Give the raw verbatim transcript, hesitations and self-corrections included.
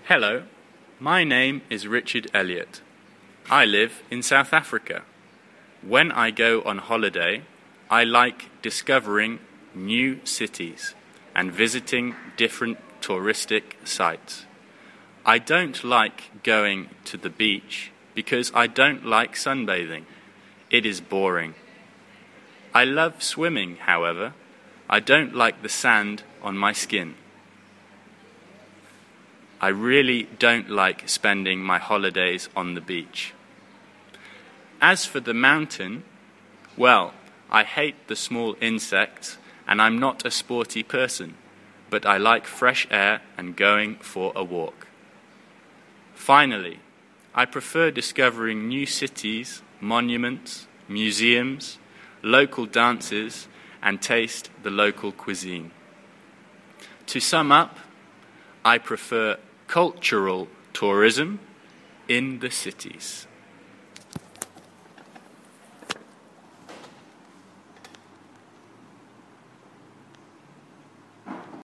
Hello, my name is Richard Elliott. I live in South Africa. When I go on holiday, I like discovering new cities and visiting different touristic sites. I don't like going to the beach because I don't like sunbathing. It is boring. I love swimming, however. I don't like the sand on my skin. I really don't like spending my holidays on the beach. As for the mountain, well, I hate the small insects and I'm not a sporty person, but I like fresh air and going for a walk. Finally, I prefer discovering new cities, monuments, museums, local dances, and taste the local cuisine. To sum up, I prefer cultural tourism in the cities.